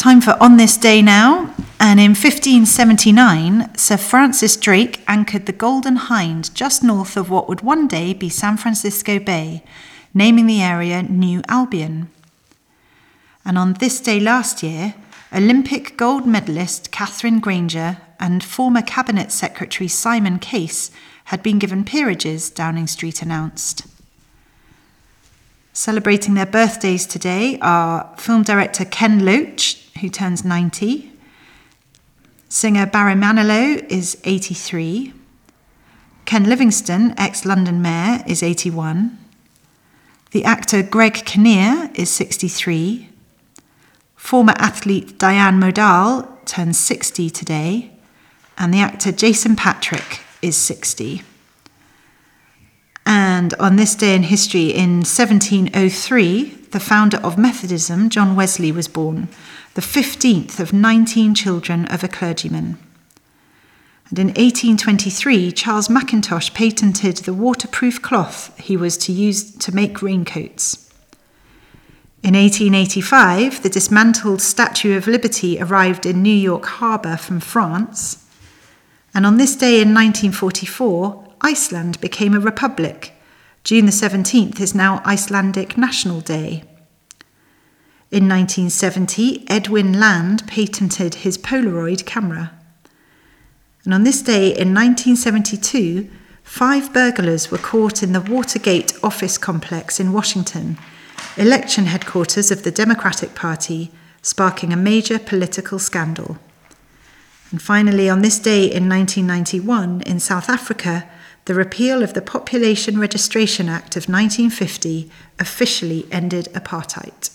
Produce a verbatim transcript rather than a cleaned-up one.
time for On This Day now. And in fifteen seventy-nine, Sir Francis Drake anchored the Golden Hind just north of what would one day be San Francisco Bay, naming the area New Albion. And on this day last year, Olympic gold medalist Catherine Granger and former Cabinet Secretary Simon Case had been given peerages, Downing Street announced. Celebrating their birthdays today are film director Ken Loach, who turns ninety. Singer Barry Manilow is eighty-three. Ken Livingstone, ex-London mayor, is eighty-one. The actor Greg Kinnear is sixty-three. Former athlete Diane Modal turns sixty today. And the actor Jason Patrick is sixty. And on this day in history, in seventeen oh three, the founder of Methodism, John Wesley, was born, the fifteenth of nineteen children of a clergyman. And in eighteen twenty-three, Charles Mackintosh patented the waterproof cloth he was to use to make raincoats. In eighteen eighty-five, the dismantled Statue of Liberty arrived in New York Harbour from France. And on this day in nineteen forty-four, Iceland became a republic. June the seventeenth is now Icelandic National Day. In nineteen seventy, Edwin Land patented his Polaroid camera. And on this day in nineteen seventy-two, five burglars were caught in the Watergate office complex in Washington, election headquarters of the Democratic Party, sparking a major political scandal. And finally, on this day in nineteen ninety-one, in South Africa, the repeal of the Population Registration Act of nineteen fifty officially ended apartheid.